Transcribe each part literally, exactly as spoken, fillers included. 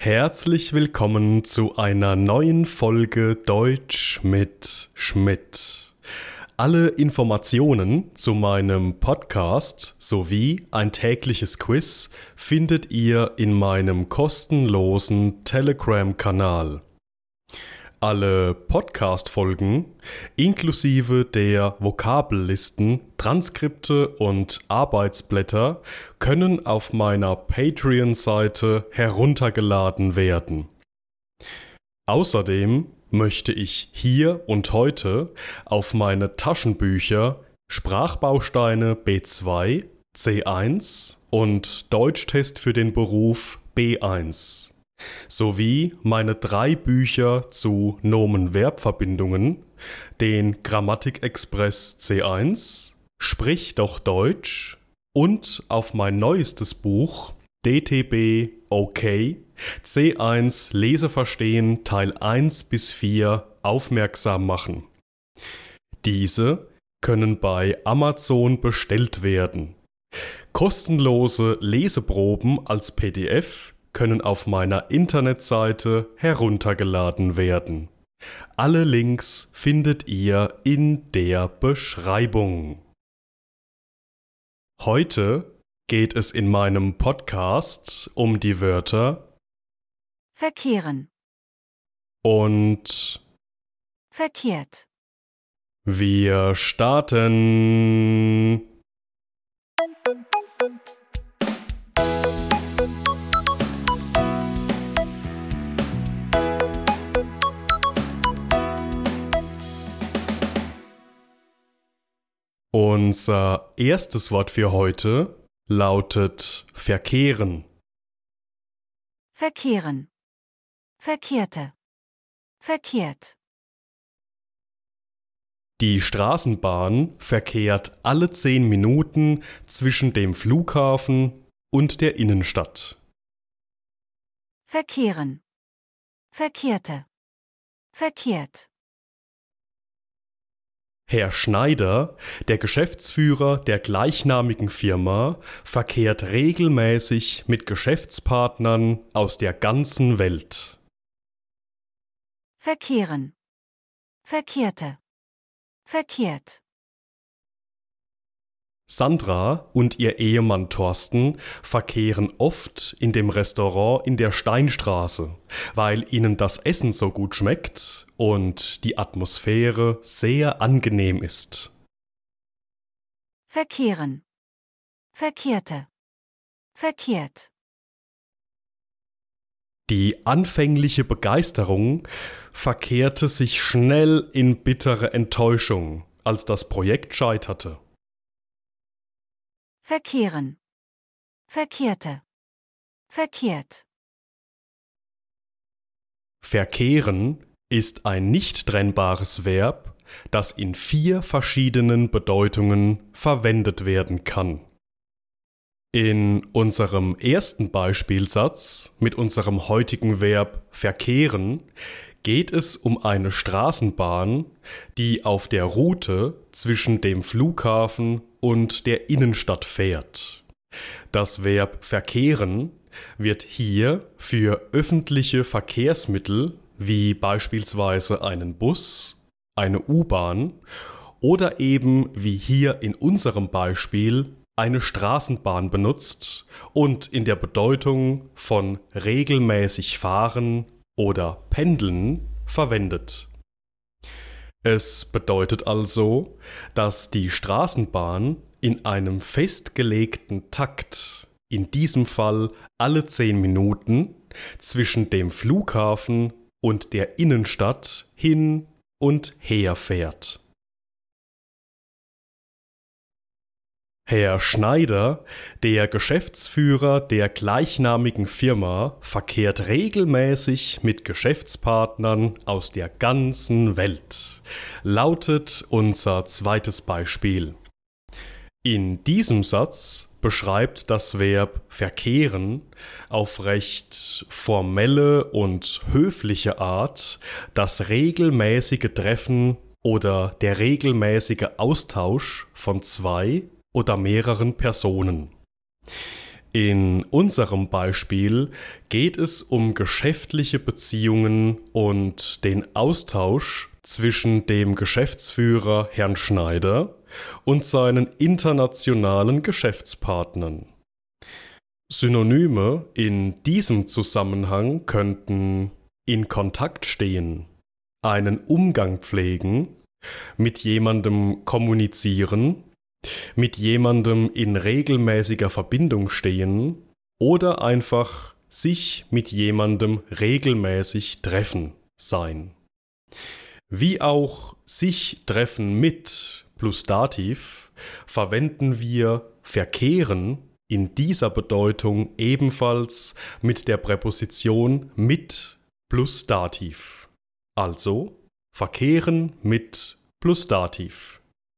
Herzlich willkommen zu einer neuen Folge Deutsch mit Schmidt. Alle Informationen zu meinem Podcast sowie ein tägliches Quiz findet ihr in meinem kostenlosen Telegram-Kanal. Alle Podcast-Folgen inklusive der Vokabellisten, Transkripte und Arbeitsblätter können auf meiner Patreon-Seite heruntergeladen werden. Außerdem möchte ich hier und heute auf meine Taschenbücher Sprachbausteine B zwei, C eins und Deutschtest für den Beruf B eins sowie meine drei Bücher zu Nomen-Verb-Verbindungen, den Grammatikexpress C eins, Sprich doch Deutsch und auf mein neuestes Buch D T B OK C eins Leseverstehen Teil eins bis vier aufmerksam machen. Diese können bei Amazon bestellt werden. Kostenlose Leseproben als P D F können auf meiner Internetseite heruntergeladen werden. Alle Links findet ihr in der Beschreibung. Heute geht es in meinem Podcast um die Wörter verkehren und verkehrt. Wir starten. Unser erstes Wort für heute lautet verkehren. Verkehren. Verkehrte. Verkehrt. Die Straßenbahn verkehrt alle zehn Minuten zwischen dem Flughafen und der Innenstadt. Verkehren. Verkehrte. Verkehrt. Herr Schneider, der Geschäftsführer der gleichnamigen Firma, verkehrt regelmäßig mit Geschäftspartnern aus der ganzen Welt. Verkehren. Verkehrte. Verkehrt. Sandra und ihr Ehemann Thorsten verkehren oft in dem Restaurant in der Steinstraße, weil ihnen das Essen so gut schmeckt und die Atmosphäre sehr angenehm ist. Verkehren. Verkehrte. Verkehrt. Die anfängliche Begeisterung verkehrte sich schnell in bittere Enttäuschung, als das Projekt scheiterte. Verkehren. Verkehrte. Verkehrt. Verkehren ist ein nicht trennbares Verb, das in vier verschiedenen Bedeutungen verwendet werden kann. In unserem ersten Beispielsatz mit unserem heutigen Verb verkehren geht es um eine Straßenbahn, die auf der Route zwischen dem Flughafen und der Innenstadt fährt. Das Verb verkehren wird hier für öffentliche Verkehrsmittel wie beispielsweise einen Bus, eine U-Bahn oder eben wie hier in unserem Beispiel eine Straßenbahn benutzt und in der Bedeutung von regelmäßig fahren oder pendeln verwendet. Es bedeutet also, dass die Straßenbahn in einem festgelegten Takt, in diesem Fall alle zehn Minuten, zwischen dem Flughafen und der Innenstadt hin und her fährt. Herr Schneider, der Geschäftsführer der gleichnamigen Firma, verkehrt regelmäßig mit Geschäftspartnern aus der ganzen Welt, lautet unser zweites Beispiel. In diesem Satz beschreibt das Verb verkehren auf recht formelle und höfliche Art das regelmäßige Treffen oder der regelmäßige Austausch von zwei oder mehreren Personen. In unserem Beispiel geht es um geschäftliche Beziehungen und den Austausch zwischen dem Geschäftsführer Herrn Schneider und seinen internationalen Geschäftspartnern. Synonyme in diesem Zusammenhang könnten in Kontakt stehen, einen Umgang pflegen, mit jemandem kommunizieren, mit jemandem in regelmäßiger Verbindung stehen oder einfach sich mit jemandem regelmäßig treffen sein. Wie auch sich treffen mit plus Dativ verwenden wir verkehren in dieser Bedeutung ebenfalls mit der Präposition mit plus Dativ. Also verkehren mit plus Dativ.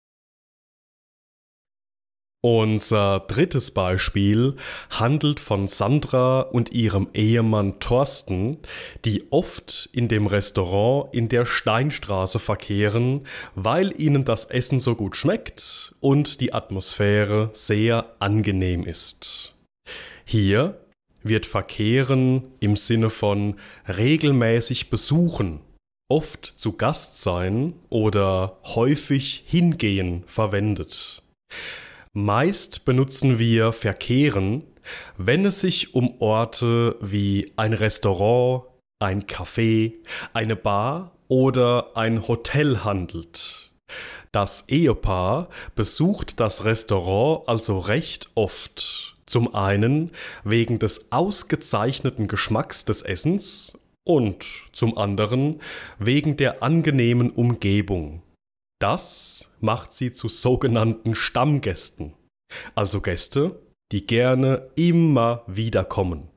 Unser drittes Beispiel handelt von Sandra und ihrem Ehemann Thorsten, die oft in dem Restaurant in der Steinstraße verkehren, weil ihnen das Essen so gut schmeckt und die Atmosphäre sehr angenehm ist. Hier wird verkehren im Sinne von regelmäßig besuchen, oft zu Gast sein oder häufig hingehen verwendet. Meist benutzen wir verkehren, wenn es sich um Orte wie ein Restaurant, ein Café, eine Bar oder ein Hotel handelt. Das Ehepaar besucht das Restaurant also recht oft. Zum einen wegen des ausgezeichneten Geschmacks des Essens und zum anderen wegen der angenehmen Umgebung. Das macht sie zu sogenannten Stammgästen, also Gäste, die gerne immer wieder kommen.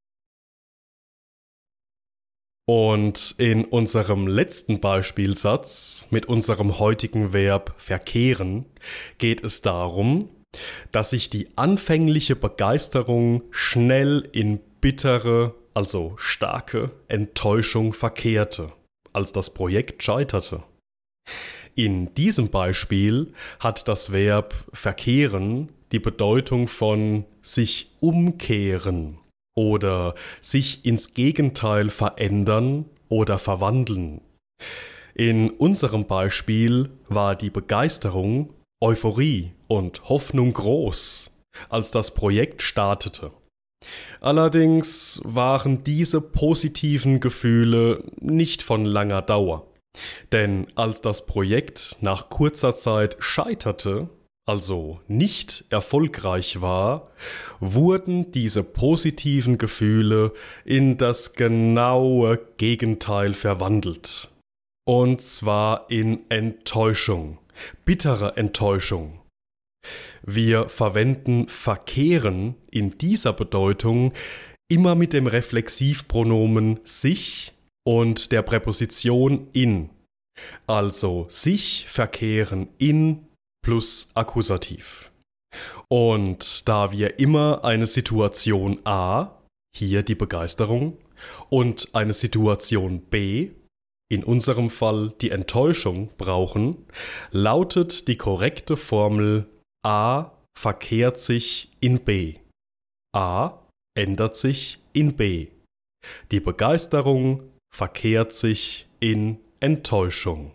Und in unserem letzten Beispielsatz mit unserem heutigen Verb verkehren geht es darum, dass sich die anfängliche Begeisterung schnell in bittere, also starke Enttäuschung verkehrte, als das Projekt scheiterte. In diesem Beispiel hat das Verb verkehren die Bedeutung von sich umkehren oder sich ins Gegenteil verändern oder verwandeln. In unserem Beispiel war die Begeisterung, Euphorie und Hoffnung groß, als das Projekt startete. Allerdings waren diese positiven Gefühle nicht von langer Dauer. Denn als das Projekt nach kurzer Zeit scheiterte, also nicht erfolgreich war, wurden diese positiven Gefühle in das genaue Gegenteil verwandelt. Und zwar in Enttäuschung, bittere Enttäuschung. Wir verwenden verkehren in dieser Bedeutung immer mit dem Reflexivpronomen sich und der Präposition in, also sich verkehren in plus Akkusativ. Und da wir immer eine Situation A, hier die Begeisterung, und eine Situation B, in unserem Fall die Enttäuschung, brauchen, lautet die korrekte Formel A verkehrt sich in B. A ändert sich in B. Die Begeisterung verkehrt sich in Enttäuschung.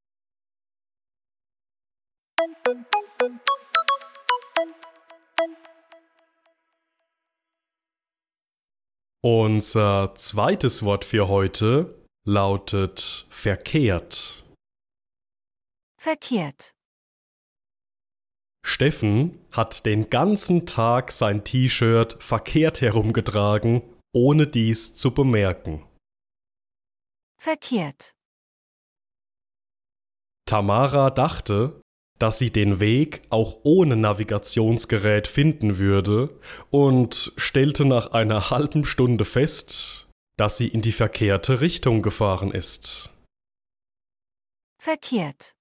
Unser zweites Wort für heute lautet verkehrt. Verkehrt. Steffen hat den ganzen Tag sein T-Shirt verkehrt herumgetragen, ohne dies zu bemerken. Verkehrt. Tamara dachte, dass sie den Weg auch ohne Navigationsgerät finden würde und stellte nach einer halben Stunde fest, dass sie in die verkehrte Richtung gefahren ist. Verkehrt.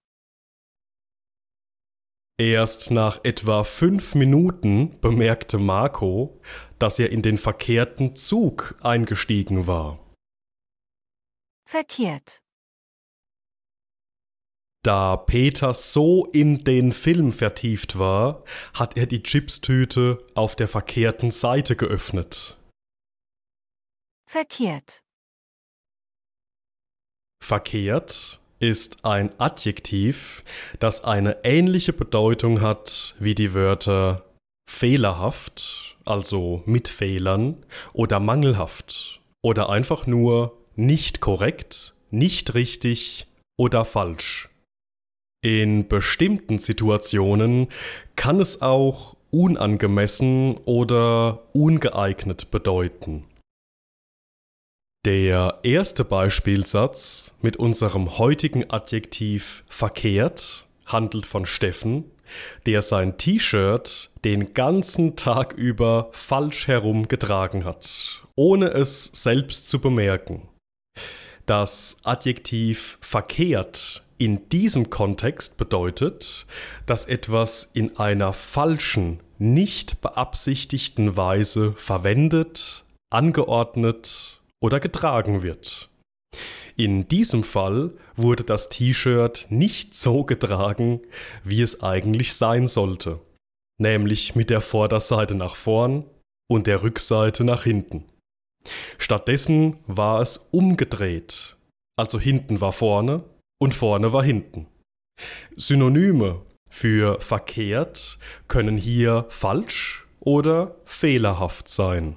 Erst nach etwa fünf Minuten bemerkte Marco, dass er in den verkehrten Zug eingestiegen war. Verkehrt. Da Peter so in den Film vertieft war, hat er die Chipstüte auf der verkehrten Seite geöffnet. Verkehrt. Verkehrt ist ein Adjektiv, das eine ähnliche Bedeutung hat wie die Wörter fehlerhaft, also mit Fehlern, oder mangelhaft, oder einfach nur nicht korrekt, nicht richtig oder falsch. In bestimmten Situationen kann es auch unangemessen oder ungeeignet bedeuten. Der erste Beispielsatz mit unserem heutigen Adjektiv verkehrt handelt von Steffen, der sein T-Shirt den ganzen Tag über falsch herum getragen hat, ohne es selbst zu bemerken. Das Adjektiv verkehrt in diesem Kontext bedeutet, dass etwas in einer falschen, nicht beabsichtigten Weise verwendet, angeordnet oder getragen wird. In diesem Fall wurde das T-Shirt nicht so getragen, wie es eigentlich sein sollte, nämlich mit der Vorderseite nach vorn und der Rückseite nach hinten. Stattdessen war es umgedreht, also hinten war vorne und vorne war hinten. Synonyme für verkehrt können hier falsch oder fehlerhaft sein.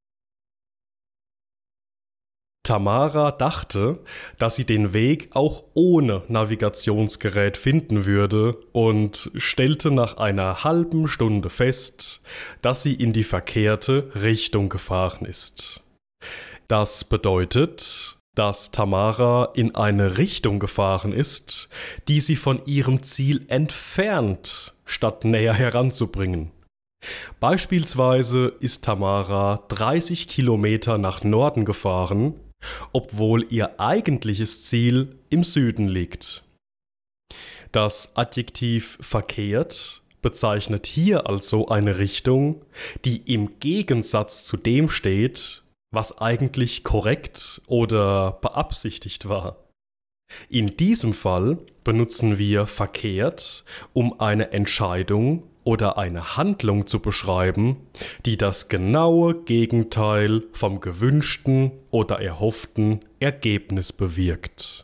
Tamara dachte, dass sie den Weg auch ohne Navigationsgerät finden würde und stellte nach einer halben Stunde fest, dass sie in die verkehrte Richtung gefahren ist. Das bedeutet, dass Tamara in eine Richtung gefahren ist, die sie von ihrem Ziel entfernt, statt näher heranzubringen. Beispielsweise ist Tamara dreißig Kilometer nach Norden gefahren, obwohl ihr eigentliches Ziel im Süden liegt. Das Adjektiv verkehrt bezeichnet hier also eine Richtung, die im Gegensatz zu dem steht, was eigentlich korrekt oder beabsichtigt war. In diesem Fall benutzen wir verkehrt, um eine Entscheidung oder eine Handlung zu beschreiben, die das genaue Gegenteil vom gewünschten oder erhofften Ergebnis bewirkt.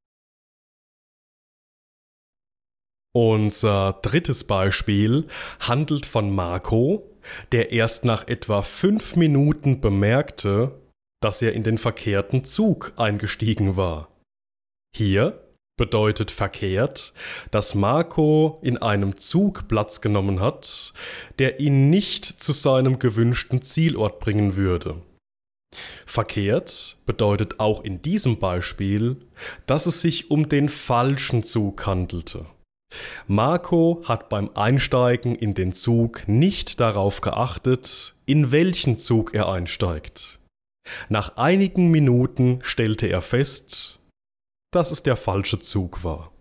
Unser drittes Beispiel handelt von Marco, der erst nach etwa fünf Minuten bemerkte, dass er in den verkehrten Zug eingestiegen war. Hier bedeutet verkehrt, dass Marco in einem Zug Platz genommen hat, der ihn nicht zu seinem gewünschten Zielort bringen würde. Verkehrt bedeutet auch in diesem Beispiel, dass es sich um den falschen Zug handelte. Marco hat beim Einsteigen in den Zug nicht darauf geachtet, in welchen Zug er einsteigt. Nach einigen Minuten stellte er fest, dass es der falsche Zug war.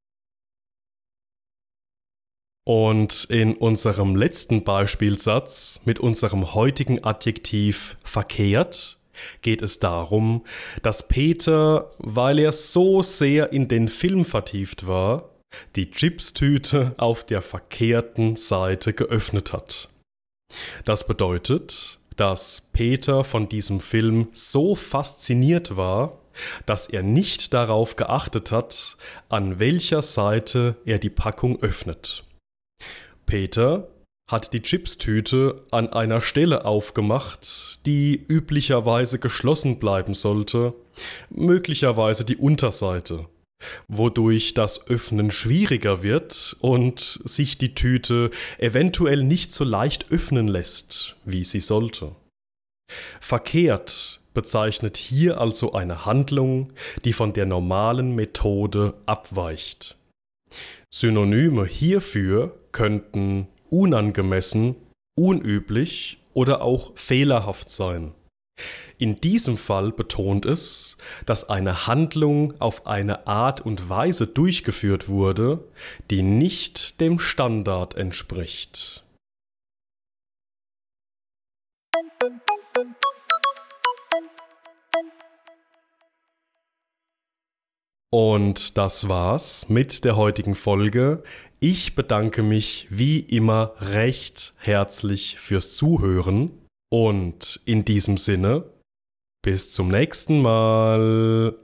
Und in unserem letzten Beispielsatz mit unserem heutigen Adjektiv verkehrt geht es darum, dass Peter, weil er so sehr in den Film vertieft war, die Chipstüte auf der verkehrten Seite geöffnet hat. Das bedeutet, dass Peter von diesem Film so fasziniert war, dass er nicht darauf geachtet hat, an welcher Seite er die Packung öffnet. Peter hat die Chipstüte an einer Stelle aufgemacht, die üblicherweise geschlossen bleiben sollte, möglicherweise die Unterseite, wodurch das Öffnen schwieriger wird und sich die Tüte eventuell nicht so leicht öffnen lässt, wie sie sollte. Verkehrt bezeichnet hier also eine Handlung, die von der normalen Methode abweicht. Synonyme hierfür könnten unangemessen, unüblich oder auch fehlerhaft sein. In diesem Fall betont es, dass eine Handlung auf eine Art und Weise durchgeführt wurde, die nicht dem Standard entspricht. Und das war's mit der heutigen Folge. Ich bedanke mich wie immer recht herzlich fürs Zuhören und in diesem Sinne, bis zum nächsten Mal.